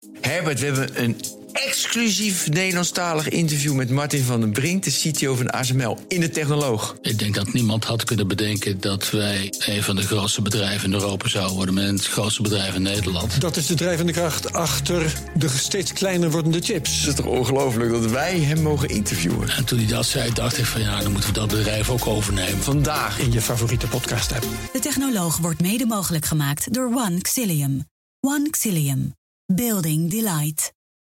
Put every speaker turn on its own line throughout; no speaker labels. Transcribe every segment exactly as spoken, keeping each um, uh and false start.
Herbert, we hebben een exclusief Nederlandstalig interview met Martin van den Brink, de C T O van A S M L, in de Technoloog.
Ik denk dat niemand had kunnen bedenken dat wij een van de grootste bedrijven in Europa zouden worden, met het grootste bedrijf in Nederland.
Dat is de drijvende kracht achter de steeds kleiner wordende chips.
Het is toch ongelooflijk dat wij hem mogen interviewen.
En toen hij dat zei, dacht ik van ja, dan moeten we dat bedrijf ook overnemen.
Vandaag
In je favoriete podcast-app.
De Technoloog wordt mede mogelijk gemaakt door One Xilium. One Xilium. Building Delight.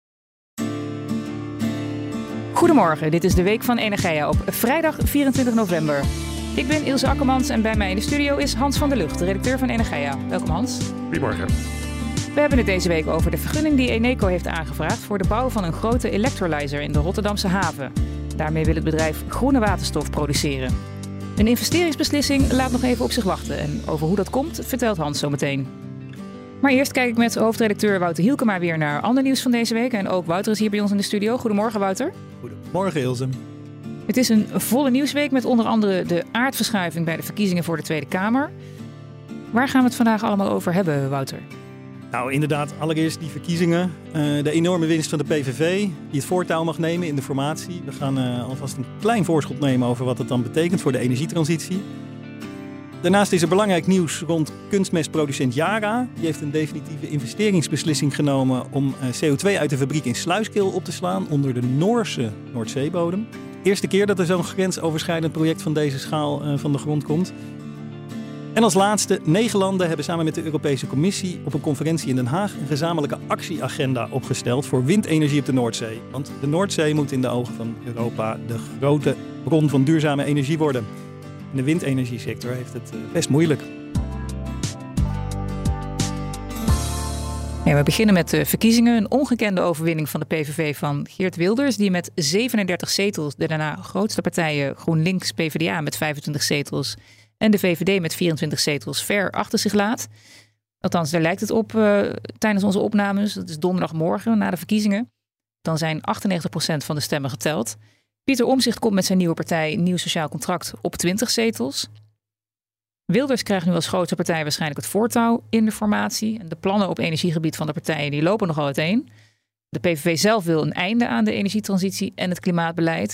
Goedemorgen, dit is de Week van Energia op vrijdag vierentwintig november. Ik ben Ilse Akkermans en bij mij in de studio is Hans van der Lugt, de redacteur van Energia. Welkom Hans.
Goedemorgen.
We hebben het deze week over de vergunning die Eneco heeft aangevraagd voor de bouw van een grote electrolyzer in de Rotterdamse haven. Daarmee wil het bedrijf groene waterstof produceren. Een investeringsbeslissing laat nog even op zich wachten en over hoe dat komt vertelt Hans zo meteen. Maar eerst kijk ik met hoofdredacteur Wouter Hielkema weer naar ander nieuws van deze week. En ook Wouter is hier bij ons in de studio. Goedemorgen Wouter.
Goedemorgen Ilse.
Het is een volle nieuwsweek met onder andere de aardverschuiving bij de verkiezingen voor de Tweede Kamer. Waar gaan we het vandaag allemaal over hebben, Wouter?
Nou, inderdaad, allereerst die verkiezingen. Uh, de enorme winst van de P V V, die het voortouw mag nemen in de formatie. We gaan uh, alvast een klein voorschot nemen over wat het dan betekent voor de energietransitie. Daarnaast is er belangrijk nieuws rond kunstmestproducent Yara. Die heeft een definitieve investeringsbeslissing genomen om C O twee uit de fabriek in Sluiskil op te slaan onder de Noorse Noordzeebodem. Eerste keer dat er zo'n grensoverschrijdend project van deze schaal uh, van de grond komt. En als laatste, negen landen hebben samen met de Europese Commissie op een conferentie in Den Haag een gezamenlijke actieagenda opgesteld voor windenergie op de Noordzee. Want de Noordzee moet in de ogen van Europa de grote bron van duurzame energie worden. En de windenergiesector heeft het best moeilijk.
Ja, we beginnen met de verkiezingen. Een ongekende overwinning van de P V V van Geert Wilders, die met zevenendertig zetels de daarna grootste partijen GroenLinks, P v d A met vijfentwintig zetels en de V V D met vierentwintig zetels ver achter zich laat. Althans, daar lijkt het op uh, tijdens onze opnames. Dat is donderdagmorgen na de verkiezingen. Dan zijn achtennegentig procent van de stemmen geteld. Pieter Omtzigt komt met zijn nieuwe partij Nieuw Sociaal Contract op twintig zetels. Wilders krijgt nu als grootste partij waarschijnlijk het voortouw in de formatie. En de plannen op energiegebied van de partijen die lopen nogal uiteen. De P V V zelf wil een einde aan de energietransitie en het klimaatbeleid.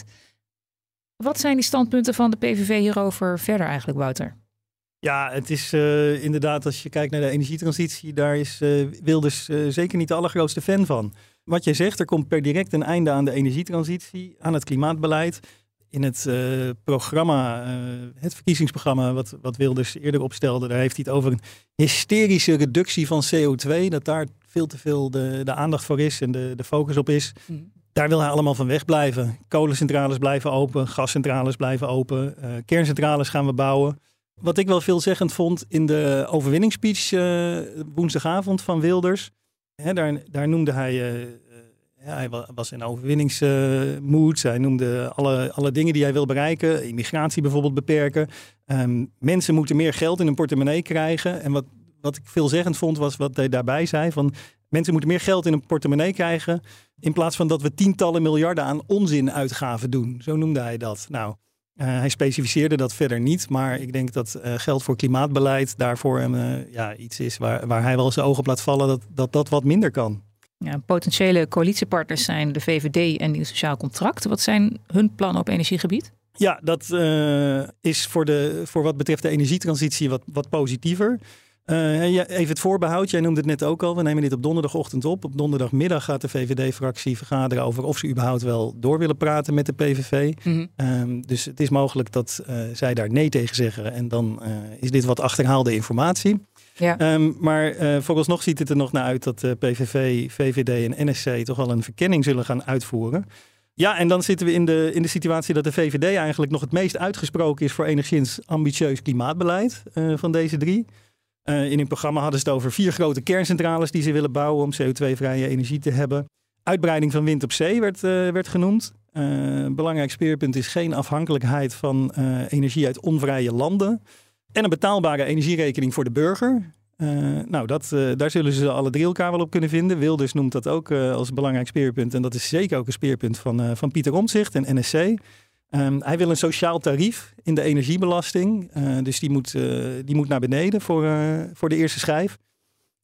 Wat zijn die standpunten van de P V V hierover verder eigenlijk, Wouter?
Ja, het is uh, inderdaad, als je kijkt naar de energietransitie, daar is uh, Wilders uh, zeker niet de allergrootste fan van. Wat jij zegt, er komt per direct een einde aan de energietransitie, aan het klimaatbeleid. In het uh, programma, uh, het verkiezingsprogramma wat, wat Wilders eerder opstelde, daar heeft hij het over een hysterische reductie van C O twee. Dat daar veel te veel de, de aandacht voor is en de, de focus op is. Mm. Daar wil hij allemaal van wegblijven. Kolencentrales blijven open, gascentrales blijven open, uh, kerncentrales gaan we bouwen. Wat ik wel veelzeggend vond in de overwinningsspeech uh, woensdagavond van Wilders. Hè, daar, daar noemde hij, uh, ja, hij was in overwinningsmoed. Uh, hij noemde alle, alle dingen die hij wil bereiken. Immigratie bijvoorbeeld beperken. Um, mensen moeten meer geld in hun portemonnee krijgen. En wat, wat ik veelzeggend vond was wat hij daarbij zei. Van, mensen moeten meer geld in hun portemonnee krijgen. In plaats van dat we tientallen miljarden aan onzinuitgaven doen. Zo noemde hij dat. Nou, uh, hij specificeerde dat verder niet. Maar ik denk dat uh, geld voor klimaatbeleid daarvoor hem, uh, ja, iets is waar, waar hij wel zijn ogen op laat vallen. Dat, dat dat wat minder kan.
Ja, potentiële coalitiepartners zijn de V V D en Nieuw Sociaal Contract. Wat zijn hun plannen op energiegebied?
Ja, dat uh, is voor, de, voor wat betreft de energietransitie wat, wat positiever. Uh, even het voorbehoud, jij noemde het net ook al. We nemen dit op donderdagochtend op. Op donderdagmiddag gaat de V V D-fractie vergaderen over of ze überhaupt wel door willen praten met de P V V. Mm-hmm. Um, dus het is mogelijk dat uh, zij daar nee tegen zeggen. En dan uh, is dit wat achterhaalde informatie. Ja. Um, maar uh, vooralsnog ziet het er nog naar uit dat de P V V, V V D en N S C toch wel een verkenning zullen gaan uitvoeren. Ja, en dan zitten we in de, in de situatie dat de V V D eigenlijk nog het meest uitgesproken is voor enigszins ambitieus klimaatbeleid uh, van deze drie. Uh, in hun programma hadden ze het over vier grote kerncentrales die ze willen bouwen om C O twee-vrije energie te hebben. Uitbreiding van wind op zee werd, uh, werd genoemd. Uh, een belangrijk speerpunt is geen afhankelijkheid van uh, energie uit onvrije landen. En een betaalbare energierekening voor de burger. Uh, nou, dat, uh, daar zullen ze alle drie elkaar wel op kunnen vinden. Wilders noemt dat ook uh, als belangrijk speerpunt. En dat is zeker ook een speerpunt van, uh, van Pieter Omtzigt en N S C. Um, hij wil een sociaal tarief in de energiebelasting. Uh, dus die moet, uh, die moet naar beneden voor, uh, voor de eerste schijf.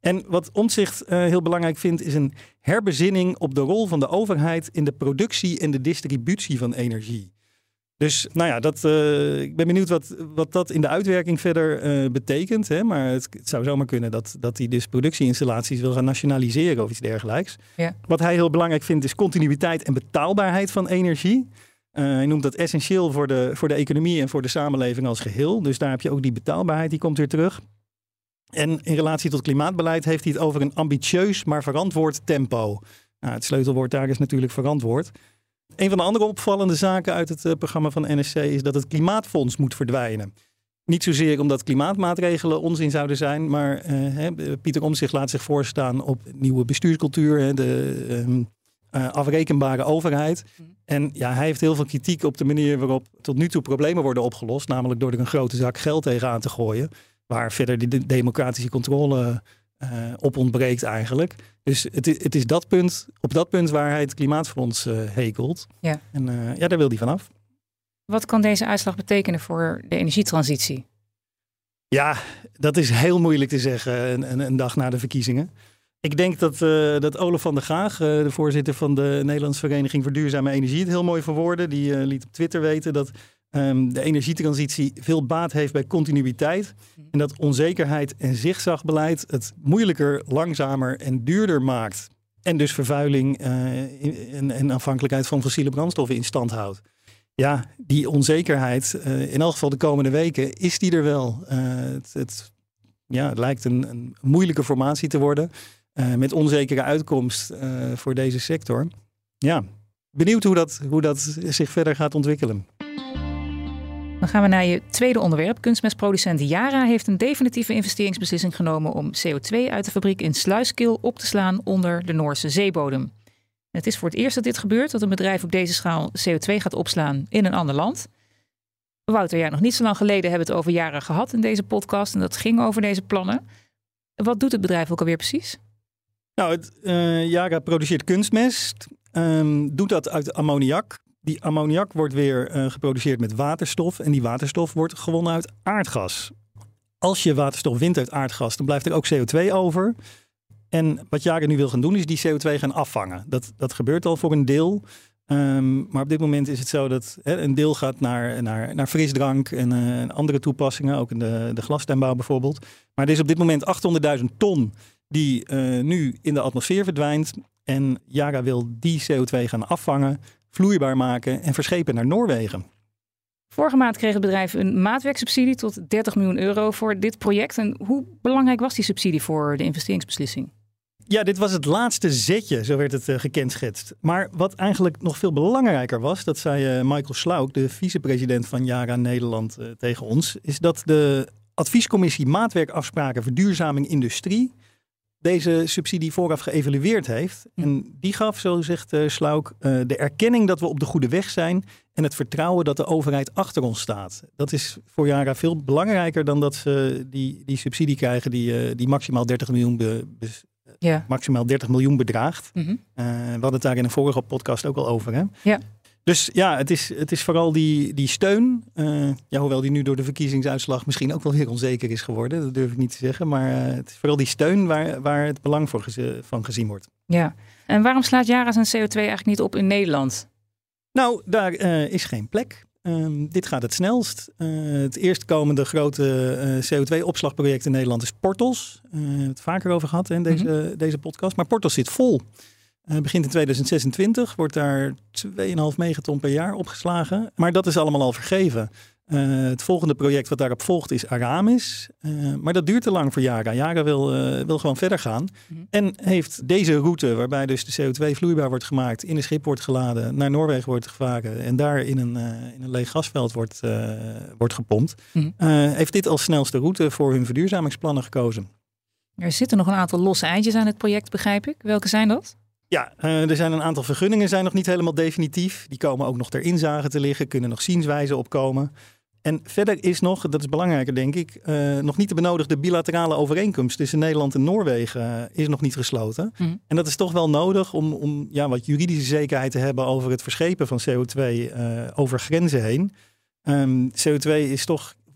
En wat Omtzigt uh, heel belangrijk vindt, is een herbezinning op de rol van de overheid in de productie en de distributie van energie. Dus nou ja, dat, uh, ik ben benieuwd wat, wat dat in de uitwerking verder uh, betekent. Hè? Maar het, het zou zomaar kunnen dat, dat hij dus productieinstallaties wil gaan nationaliseren of iets dergelijks. Ja. Wat hij heel belangrijk vindt is continuïteit en betaalbaarheid van energie. Uh, hij noemt dat essentieel voor de, voor de economie en voor de samenleving als geheel. Dus daar heb je ook die betaalbaarheid, die komt weer terug. En in relatie tot klimaatbeleid heeft hij het over een ambitieus, maar verantwoord tempo. Nou, het sleutelwoord daar is natuurlijk verantwoord. Een van de andere opvallende zaken uit het uh, programma van N S C is dat het klimaatfonds moet verdwijnen. Niet zozeer omdat klimaatmaatregelen onzin zouden zijn, maar uh, hè, Pieter Omtzigt laat zich voorstaan op nieuwe bestuurscultuur, hè, de um, uh, afrekenbare overheid. En ja, hij heeft heel veel kritiek op de manier waarop tot nu toe problemen worden opgelost, namelijk door er een grote zak geld tegenaan te gooien, waar verder die de democratische controle uh, op ontbreekt eigenlijk. Dus het is, het is dat punt, op dat punt waar hij het klimaatfonds uh, hekelt. Ja. En uh, ja, daar wil hij vanaf.
Wat kan deze uitslag betekenen voor de energietransitie?
Ja, dat is heel moeilijk te zeggen een, een, een dag na de verkiezingen. Ik denk dat, uh, dat Olaf van der Gaag, uh, de voorzitter van de Nederlandse Vereniging voor Duurzame Energie, het heel mooi verwoordde. Die uh, liet op Twitter weten dat um, de energietransitie veel baat heeft bij continuïteit. En dat onzekerheid en zigzagbeleid het moeilijker, langzamer en duurder maakt. En dus vervuiling uh, en, en afhankelijkheid van fossiele brandstoffen in stand houdt. Ja, die onzekerheid, uh, in elk geval de komende weken, is die er wel. Uh, het, het, ja, het lijkt een, een moeilijke formatie te worden. Uh, met onzekere uitkomst uh, voor deze sector. Ja, benieuwd hoe dat, hoe dat zich verder gaat ontwikkelen.
Dan gaan we naar je tweede onderwerp. Kunstmestproducent Yara heeft een definitieve investeringsbeslissing genomen om C O twee uit de fabriek in Sluiskil op te slaan onder de Noorse zeebodem. Het is voor het eerst dat dit gebeurt, dat een bedrijf op deze schaal C O twee gaat opslaan in een ander land. Wouter, ja, nog niet zo lang geleden hebben we het over Yara gehad in deze podcast en dat ging over deze plannen. Wat doet het bedrijf ook alweer precies?
Nou, het, uh, Yara produceert kunstmest, um, doet dat uit ammoniak. Die ammoniak wordt weer uh, geproduceerd met waterstof en die waterstof wordt gewonnen uit aardgas. Als je waterstof wint uit aardgas, dan blijft er ook C O twee over. En wat Yara nu wil gaan doen, is die C O twee gaan afvangen. Dat, dat gebeurt al voor een deel. Um, maar op dit moment is het zo dat hè, een deel gaat naar, naar, naar frisdrank en uh, andere toepassingen. Ook in de, de glastuinbouw bijvoorbeeld. Maar er is op dit moment achthonderdduizend ton die uh, nu in de atmosfeer verdwijnt. En Yara wil die C O twee gaan afvangen, vloeibaar maken en verschepen naar Noorwegen.
Vorige maand kreeg het bedrijf een maatwerksubsidie tot dertig miljoen euro voor dit project. En hoe belangrijk was die subsidie voor de investeringsbeslissing?
Ja, dit was het laatste zetje, zo werd het uh, gekenschetst. Maar wat eigenlijk nog veel belangrijker was, dat zei uh, Michael Schlauk, de vicepresident van Yara Nederland, uh, tegen ons, is dat de adviescommissie Maatwerkafspraken Verduurzaming Industrie deze subsidie vooraf geëvalueerd heeft. En die gaf, zo zegt uh, Schlauk, uh, de erkenning dat we op de goede weg zijn en het vertrouwen dat de overheid achter ons staat. Dat is voor Yara veel belangrijker dan dat ze die, die subsidie krijgen die, uh, die maximaal dertig miljoen be, be, Ja. maximaal dertig miljoen bedraagt. Mm-hmm. Uh, we hadden het daar in een vorige podcast ook al over. Hè? Ja. Dus ja, het is, het is vooral die, die steun. Uh, ja, hoewel die nu door de verkiezingsuitslag misschien ook wel weer onzeker is geworden. Dat durf ik niet te zeggen. Maar uh, het is vooral die steun waar, waar het belang voor geze, van gezien wordt.
Ja. En waarom slaat Yara zijn C O twee eigenlijk niet op in Nederland?
Nou, daar uh, is geen plek. Um, dit gaat het snelst. Uh, het eerstkomende grote uh, C O twee opslagproject in Nederland is Porthos. Uh, we hebben het vaker over gehad in deze, mm-hmm. deze podcast. Maar Porthos zit vol. Uh, begint in tweeduizend zesentwintig. Wordt daar twee komma vijf megaton per jaar opgeslagen. Maar dat is allemaal al vergeven. Uh, het volgende project wat daarop volgt is Aramis. Uh, maar dat duurt te lang voor Yara. Yara wil, uh, wil gewoon verder gaan. Mm-hmm. En heeft deze route, waarbij dus de C O twee vloeibaar wordt gemaakt, in een schip wordt geladen, naar Noorwegen wordt gevaren en daar in een, uh, in een leeg gasveld wordt, uh, wordt gepompt. Mm-hmm. Uh, heeft dit als snelste route voor hun verduurzamingsplannen gekozen.
Er zitten nog een aantal losse eindjes aan het project, begrijp ik. Welke zijn dat?
Ja, uh, er zijn een aantal vergunningen, zijn nog niet helemaal definitief. Die komen ook nog ter inzage te liggen, kunnen nog zienswijzen opkomen. En verder is nog, dat is belangrijker denk ik, uh, nog niet de benodigde bilaterale overeenkomst tussen Nederland en Noorwegen uh, is nog niet gesloten. Mm. En dat is toch wel nodig om, om ja, wat juridische zekerheid te hebben over het verschepen van C O twee uh, over grenzen heen. Um, C O twee is toch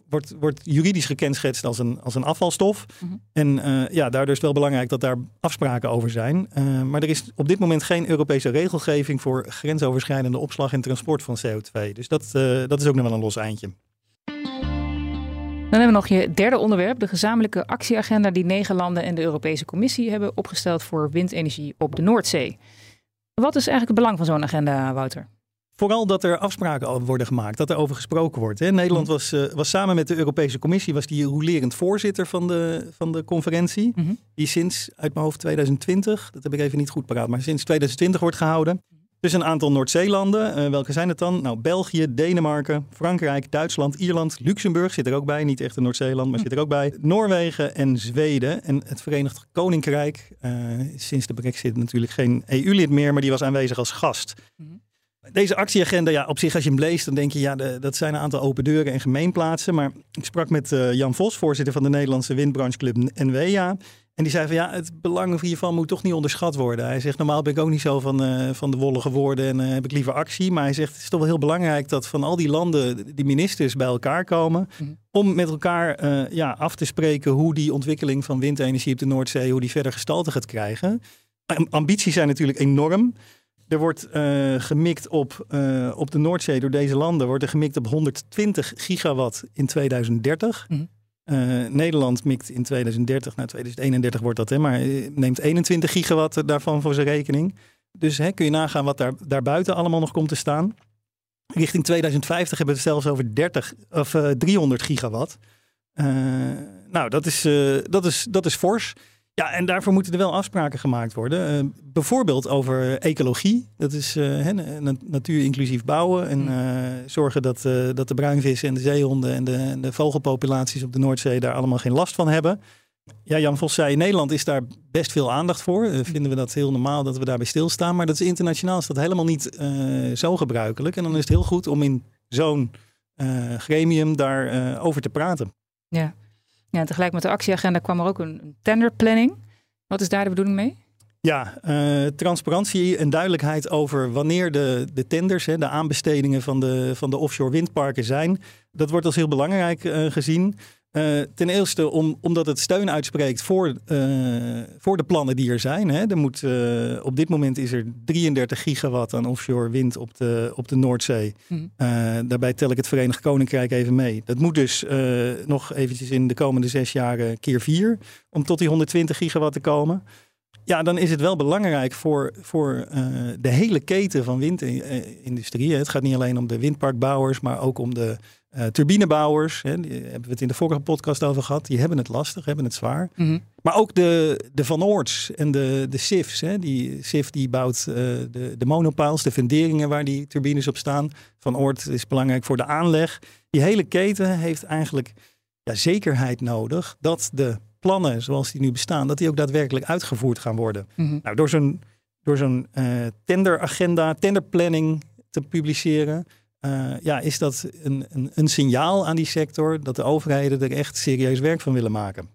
wordt, wordt juridisch gekenschetst als een, als een afvalstof. Mm-hmm. En uh, ja, daardoor is het wel belangrijk dat daar afspraken over zijn. Uh, maar er is op dit moment geen Europese regelgeving voor grensoverschrijdende opslag en transport van C O twee. Dus dat, uh, dat is ook nog wel een los eindje.
Dan hebben we nog je derde onderwerp, de gezamenlijke actieagenda die negen landen en de Europese Commissie hebben opgesteld voor windenergie op de Noordzee. Wat is eigenlijk het belang van zo'n agenda, Wouter?
Vooral dat er afspraken over worden gemaakt, dat er over gesproken wordt. Hè. Nederland was, uh, was samen met de Europese Commissie was die rolerend voorzitter van de, van de conferentie. Mm-hmm. Die sinds, uit mijn hoofd tweeduizend twintig, dat heb ik even niet goed paraat, maar sinds tweeduizend twintig wordt gehouden. Dus een aantal Noordzeelanden. Uh, welke zijn het dan? Nou, België, Denemarken, Frankrijk, Duitsland, Ierland, Luxemburg zit er ook bij. Niet echt een Noordzeeland, maar zit er ook bij. Noorwegen en Zweden. En het Verenigd Koninkrijk, uh, sinds de Brexit natuurlijk geen E U-lid meer, maar die was aanwezig als gast. Mm-hmm. Deze actieagenda, ja, op zich als je hem leest, dan denk je, ja, de, dat zijn een aantal open deuren en gemeenplaatsen. Maar ik sprak met uh, Jan Vos, voorzitter van de Nederlandse windbrancheclub N W A. En die zei van, ja, het belang hiervan moet toch niet onderschat worden. Hij zegt, normaal ben ik ook niet zo van, uh, van de wollige woorden en uh, heb ik liever actie. Maar hij zegt, het is toch wel heel belangrijk dat van al die landen die ministers bij elkaar komen. Mm-hmm. Om met elkaar uh, ja, af te spreken hoe die ontwikkeling van windenergie op de Noordzee, hoe die verder gestalte gaat krijgen. Ambities zijn natuurlijk enorm. Er wordt uh, gemikt op, uh, op de Noordzee door deze landen, wordt er gemikt op honderdtwintig gigawatt in tweeduizend dertig. Mm-hmm. Uh, Nederland mikt in tweeduizend dertig, nou tweeduizend eenendertig wordt dat, hè, maar neemt eenentwintig gigawatt daarvan voor zijn rekening. Dus hè, kun je nagaan wat daar, daarbuiten allemaal nog komt te staan. Richting tweeduizend vijftig hebben we het zelfs over dertig of uh, driehonderd gigawatt. Uh, nou, dat is, uh, dat is, dat is fors. Ja, en daarvoor moeten er wel afspraken gemaakt worden. Uh, bijvoorbeeld over ecologie. Dat is uh, he, natuur inclusief bouwen. En uh, zorgen dat, uh, dat de bruinvissen en de zeehonden en de, en de vogelpopulaties op de Noordzee daar allemaal geen last van hebben. Ja, Jan Vos zei, in Nederland is daar best veel aandacht voor. Uh, vinden we dat heel normaal dat we daarbij stilstaan. Maar dat is internationaal is dat helemaal niet uh, zo gebruikelijk. En dan is het heel goed om in zo'n uh, gremium daarover uh, over te praten.
Ja. Ja, en tegelijk met de actieagenda kwam er ook een tenderplanning. Wat is daar de bedoeling mee?
Ja, uh, transparantie en duidelijkheid over wanneer de, de tenders, hè, de aanbestedingen van de, van de offshore windparken zijn. Dat wordt als heel belangrijk uh, gezien. Uh, ten eerste om, omdat het steun uitspreekt voor, uh, voor de plannen die er zijn. Hè. Er moet, uh, op dit moment is er drieëndertig gigawatt aan offshore wind op de, op de Noordzee. Mm-hmm. Uh, daarbij tel ik het Verenigd Koninkrijk even mee. Dat moet dus uh, nog eventjes in de komende zes jaar keer vier om tot die honderdtwintig gigawatt te komen. Ja, dan is het wel belangrijk voor, voor uh, de hele keten van windindustrie. Het gaat niet alleen om de windparkbouwers, maar ook om de uh, turbinebouwers. Hè. Daar hebben we het in de vorige podcast over gehad. Die hebben het lastig, hebben het zwaar. Mm-hmm. Maar ook de, de Van Oorts en de, de S I F's. Hè. Die S I F die bouwt uh, de, de monopiles, de funderingen waar die turbines op staan. Van Oort is belangrijk voor de aanleg. Die hele keten heeft eigenlijk ja, zekerheid nodig dat de plannen zoals die nu bestaan, dat die ook daadwerkelijk uitgevoerd gaan worden. Mm-hmm. Nou, door zo'n, door zo'n uh, tenderagenda, tenderplanning te publiceren, uh, ja, is dat een, een, een signaal aan die sector dat de overheden er echt serieus werk van willen maken.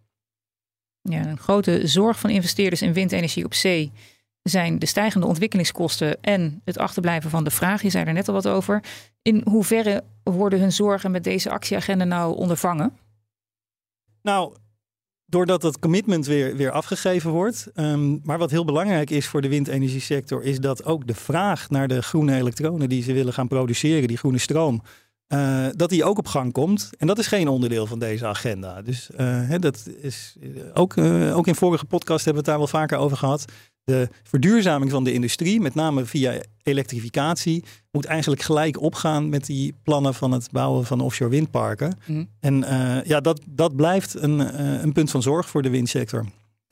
Ja, een grote zorg van investeerders in windenergie op zee zijn de stijgende ontwikkelingskosten en het achterblijven van de vraag. Je zei er net al wat over. In hoeverre worden hun zorgen met deze actieagenda nou ondervangen?
Nou, doordat het commitment weer, weer afgegeven wordt. Um, maar wat heel belangrijk is voor de windenergiesector is dat ook de vraag naar de groene elektronen die ze willen gaan produceren, die groene stroom, uh, dat die ook op gang komt. En dat is geen onderdeel van deze agenda. Dus uh, hè, dat is ook, uh, ook in vorige podcast hebben we het daar wel vaker over gehad. De verduurzaming van de industrie, met name via elektrificatie, moet eigenlijk gelijk opgaan met die plannen van het bouwen van offshore windparken. Mm. En uh, ja, dat, dat blijft een, uh, een punt van zorg voor de windsector.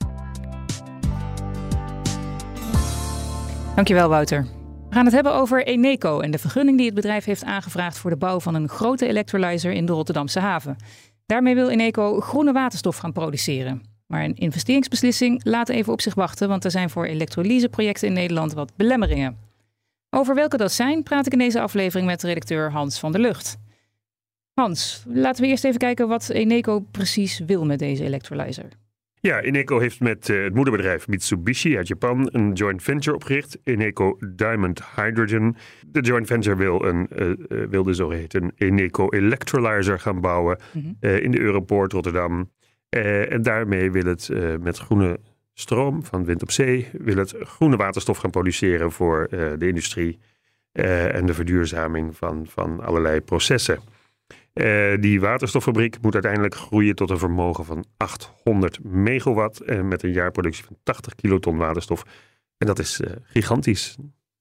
Dankjewel, Wouter. We gaan het hebben over Eneco en de vergunning die het bedrijf heeft aangevraagd voor de bouw van een grote electrolyzer in de Rotterdamse haven. Daarmee wil Eneco groene waterstof gaan produceren. Maar een investeringsbeslissing laat even op zich wachten, want er zijn voor elektrolyseprojecten in Nederland wat belemmeringen. Over welke dat zijn, praat ik in deze aflevering met redacteur Hans van der Lugt. Hans, laten we eerst even kijken wat Eneco precies wil met deze electrolyzer.
Ja, Eneco heeft met uh, het moederbedrijf Mitsubishi uit Japan een joint venture opgericht, Eneco Diamond Hydrogen. De joint venture wil een uh, uh, wil de zogeheten Eneco Electrolyzer gaan bouwen mm-hmm. uh, in de Europoort Rotterdam. Uh, en daarmee wil het uh, met groene stroom van wind op zee, wil het groene waterstof gaan produceren voor uh, de industrie uh, en de verduurzaming van, van allerlei processen. Uh, die waterstoffabriek moet uiteindelijk groeien tot een vermogen van achthonderd megawatt en met een jaarproductie van tachtig kiloton waterstof. En dat is uh, gigantisch.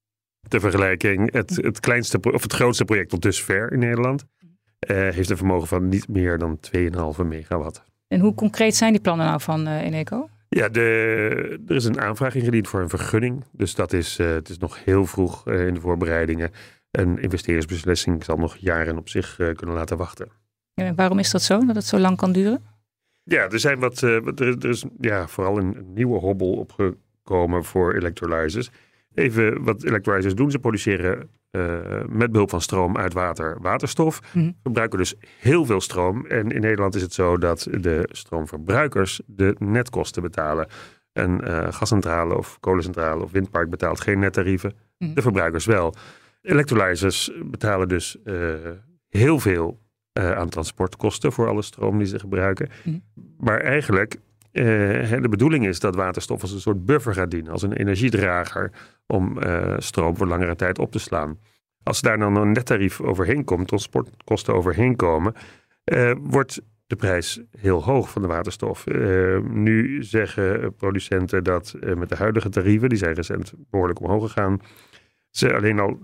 Ter vergelijking, het, het, kleinste, of het grootste project tot dusver in Nederland uh, heeft een vermogen van niet meer dan twee komma vijf megawatt.
En hoe concreet zijn die plannen nou van uh, Eneco?
Ja, de, er is een aanvraag ingediend voor een vergunning. Dus dat is, uh, het is nog heel vroeg uh, in de voorbereidingen. Een investeringsbeslissing zal nog jaren op zich uh, kunnen laten wachten.
En waarom is dat zo, dat het zo lang kan duren?
Ja, er zijn wat, uh, er, er is ja, vooral een, een nieuwe hobbel opgekomen voor electrolyzers. Even wat electrolyzers doen, ze produceren uh, met behulp van stroom uit water waterstof. Mm-hmm. Verbruiken dus heel veel stroom. En in Nederland is het zo dat de stroomverbruikers de netkosten betalen. Een uh, gascentrale of kolencentrale of windpark betaalt geen nettarieven. Mm-hmm. De verbruikers wel. Electrolyzers betalen dus uh, heel veel uh, aan transportkosten voor alle stroom die ze gebruiken. Mm. Maar eigenlijk, uh, de bedoeling is dat waterstof als een soort buffer gaat dienen. Als een energiedrager om uh, stroom voor langere tijd op te slaan. Als daar dan een nettarief overheen komt, transportkosten overheen komen, uh, wordt de prijs heel hoog van de waterstof. Uh, nu zeggen producenten dat uh, met de huidige tarieven, die zijn recent behoorlijk omhoog gegaan, ze alleen al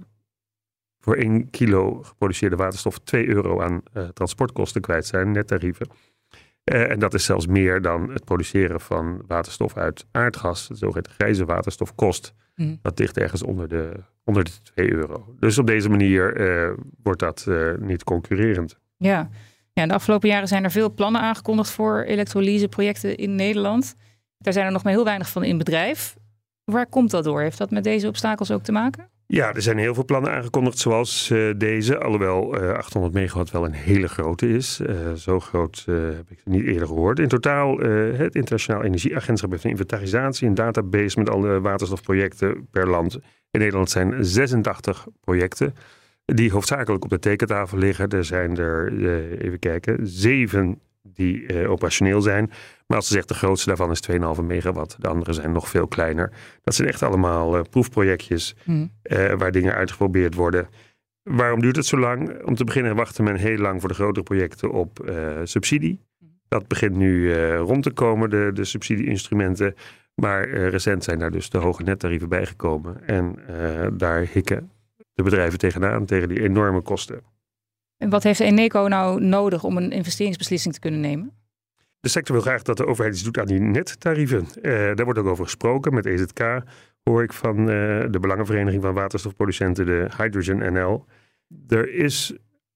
voor één kilo geproduceerde waterstof twee euro aan uh, transportkosten kwijt zijn, nettarieven. Uh, en dat is zelfs meer dan het produceren van waterstof uit aardgas, de zogeheten grijze waterstof, kost. Mm. Dat ligt ergens onder de, onder de twee euro. Dus op deze manier uh, wordt dat uh, niet concurrerend.
Ja. ja, de afgelopen jaren zijn er veel plannen aangekondigd voor elektrolyseprojecten in Nederland. Daar zijn er nog maar heel weinig van in bedrijf. Waar komt dat door? Heeft dat met deze obstakels ook te maken?
Ja, er zijn heel veel plannen aangekondigd zoals uh, deze. Alhoewel uh, achthonderd megawatt wel een hele grote is. Uh, zo groot uh, heb ik niet eerder gehoord. In totaal, uh, het Internationaal Energieagentschap heeft een inventarisatie, een database met alle waterstofprojecten per land. In Nederland zijn zesentachtig projecten die hoofdzakelijk op de tekentafel liggen. Er zijn er, uh, even kijken, zeven die uh, operationeel zijn. Maar als ze zegt de grootste daarvan is twee komma vijf megawatt. De andere zijn nog veel kleiner. Dat zijn echt allemaal uh, proefprojectjes mm. uh, waar dingen uitgeprobeerd worden. Waarom duurt het zo lang? Om te beginnen wachten men heel lang voor de grotere projecten op uh, subsidie. Dat begint nu uh, rond te komen, de, de subsidie-instrumenten. Maar uh, recent zijn daar dus de hoge nettarieven bijgekomen. En uh, daar hikken de bedrijven tegenaan, tegen die enorme kosten.
En wat heeft Eneco nou nodig om een investeringsbeslissing te kunnen nemen?
De sector wil graag dat de overheid iets doet aan die nettarieven. Uh, daar wordt ook over gesproken. Met E Z K hoor ik van uh, de Belangenvereniging van Waterstofproducenten, de Hydrogen N L. Er is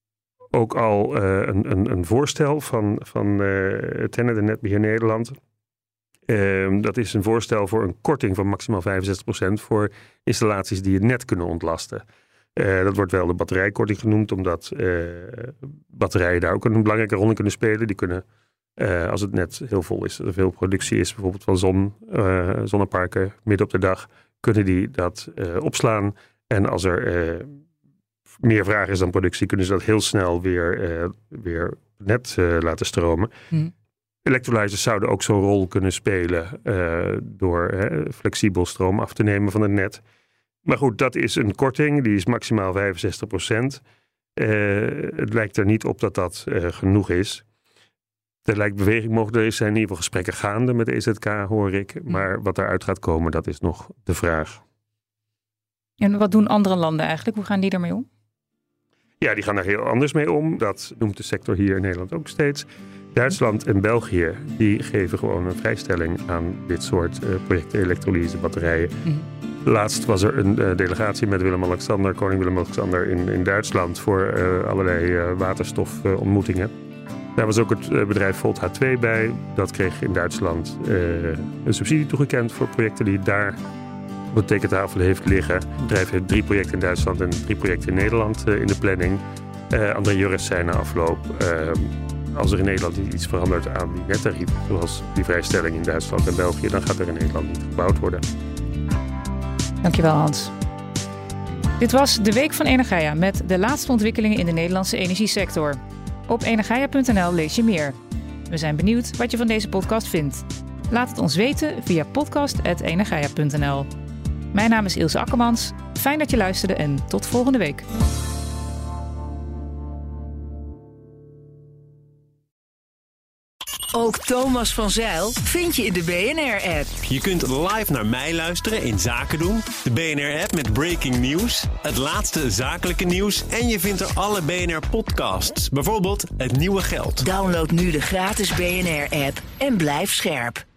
ook al uh, een, een, een voorstel van, van uh, Tennet en Netbeheer Nederland. Uh, dat is een voorstel voor een korting van maximaal vijfenzestig procent voor installaties die het net kunnen ontlasten. Uh, dat wordt wel de batterijkorting genoemd, omdat uh, batterijen daar ook een belangrijke rol in kunnen spelen. Die kunnen, uh, als het net heel vol is, er veel productie is, bijvoorbeeld van zon, uh, zonneparken midden op de dag, kunnen die dat uh, opslaan. En als er uh, meer vraag is dan productie, kunnen ze dat heel snel weer, uh, weer net uh, laten stromen. Hmm. Electrolyzers zouden ook zo'n rol kunnen spelen uh, door uh, flexibel stroom af te nemen van het net. Maar goed, dat is een korting, die is maximaal vijfenzestig procent. Uh, het lijkt er niet op dat dat uh, genoeg is. Er lijkt beweging mogelijk, er zijn in ieder geval gesprekken gaande met de E Z K, hoor ik. Maar wat daaruit gaat komen, dat is nog de vraag.
En wat doen andere landen eigenlijk? Hoe gaan die ermee om?
Ja, die gaan daar heel anders mee om. Dat noemt de sector hier in Nederland ook steeds. Duitsland en België, die geven gewoon een vrijstelling aan dit soort uh, projecten, elektrolyse, batterijen. Mm. Laatst was er een uh, delegatie met Willem-Alexander, koning Willem-Alexander in, in Duitsland voor uh, allerlei uh, waterstofontmoetingen. Uh, Daar was ook het uh, bedrijf Volt H twee bij. Dat kreeg in Duitsland uh, een subsidie toegekend voor projecten die daar op de tekentafel heeft liggen. Het bedrijf heeft drie projecten in Duitsland en drie projecten in Nederland uh, in de planning. Uh, André Jurres zei na afloop, uh, als er in Nederland niet iets verandert aan die nettarieven, zoals die vrijstelling in Duitsland en België, dan gaat er in Nederland niet gebouwd worden.
Dankjewel, Hans. Dit was de Week van Energia met de laatste ontwikkelingen in de Nederlandse energiesector. Op energia punt n l lees je meer. We zijn benieuwd wat je van deze podcast vindt. Laat het ons weten via podcast punt energia punt n l. Mijn naam is Ilse Akkermans. Fijn dat je luisterde en tot volgende week.
Ook Thomas van Zijl vind je in de B N R-app.
Je kunt live naar mij luisteren in Zaken doen, de B N R-app met breaking news, het laatste zakelijke nieuws en je vindt er alle B N R-podcasts, bijvoorbeeld Het Nieuwe Geld.
Download nu de gratis B N R-app en blijf scherp.